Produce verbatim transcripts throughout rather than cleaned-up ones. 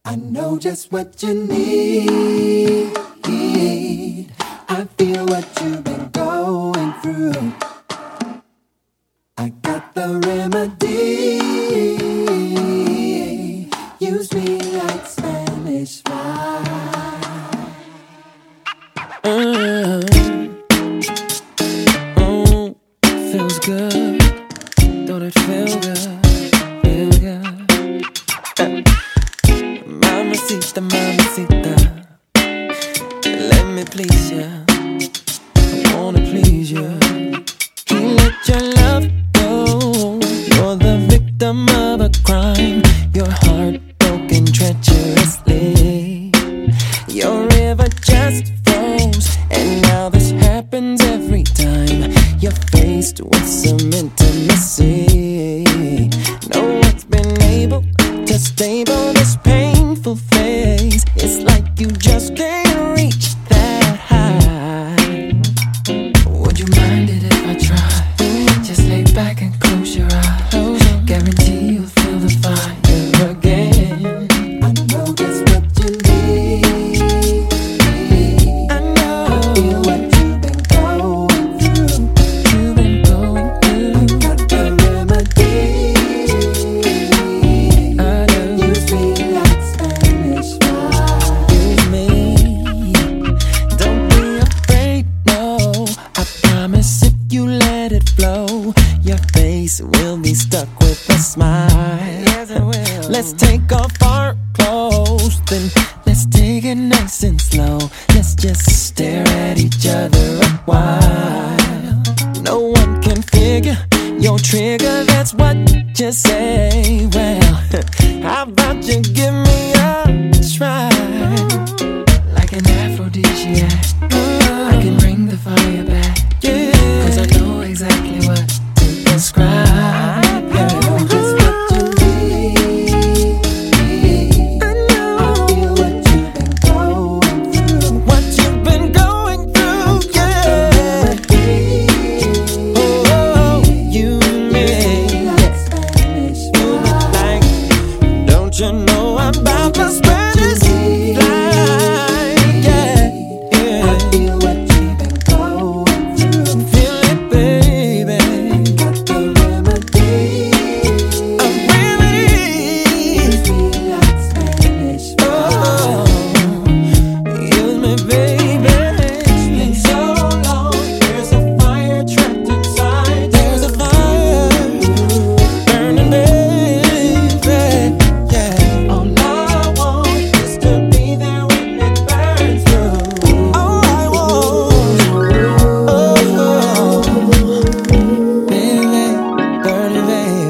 I know just what you need. I feel what you've been going through. I got the remedy. Use me like Spanish fly. Uh, oh, feels good. Don't it feel good? Feel good. Uh, mamacita, mamacita, let me please ya. I wanna please ya. Can't let your love go. You're the victim of a crime. Your heart broken treacherously. Your river just froze, and now this happens every time you're faced with some intimacy. No one's been able to stable this painful phase. It's like you just can't reach that high. Would you mind it if I try? Just lay back and close your eyes. Guarantee you'll feel the fire again. I know just what you need. I know. I feel what you've been going through. You've been going through. Got the remedy. I know. Use me like Spanish fly. Use me. Don't be afraid, no. I promise if you let it flow, your face will be stuck with a smile. Yes, it will. Let's take off our clothes, then let's take it nice and slow. Let's just stare at each other a while. No one can figure your trigger, that's what you say. Well, how about you give me a try? Like an aphrodisiac, I can bring the fire back. Yeah, 'cause I know exactly what to prescribe. Yeah. Just what you need. I know I feel what you've been going through. what you've been going through, yeah. Oh, you me, Like Spanish you me fly. like, don't you know I'm about to spread this fly, yeah, I yeah. feel what you've been going through. Feel it, baby. Got the remedy. I'm really, Use me like Spanish fly. oh, use me, baby. It's been so long. There's a fire trapped inside. There's a fire burning, baby. Yeah. All I want is to be there when it burns through. All I want, oh, baby, dirty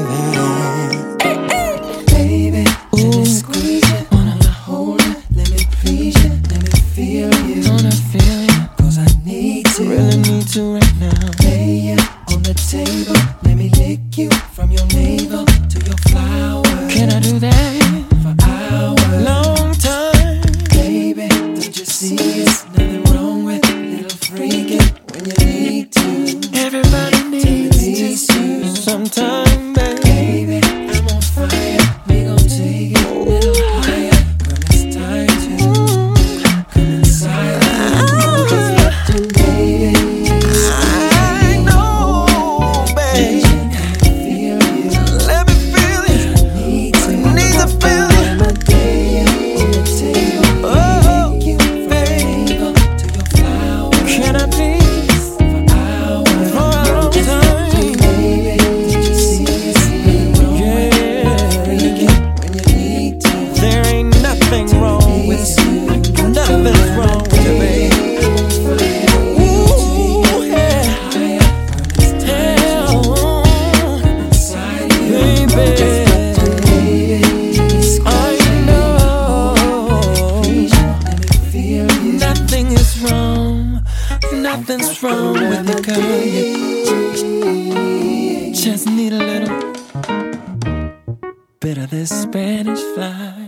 baby. Baby, let me squeeze you. Wanna hold you. Let me please you. Let me feel you. Wanna feel you, 'Cause I need to. really need to right now. Lay you on the table. Let me lick you from your navel to your flowers. Can I do that? For hours. Long time. Baby, don't you see it's nothing wrong with a little freaking when you need to. Everybody needs release to you. sometime, baby. Baby, I'm on fire. We gon' take it a little higher when it's time to come inside. Just what you need. I know, baby. Let me feel you. Let me feel it. Need to. Need to feel it. Remedy on the table. Oh, Take you from the navel to your flowers. can I please? For hours. For a long time. Baby, did you see it's nothing wrong with Yeah. freaking when you need to? There ain't nothing wrong with you. Nothing's wrong with you, baby. Ooh, yeah. Hell, baby. I know nothing is wrong. Nothing's wrong with the girl. You just need a little bit of this Spanish fly.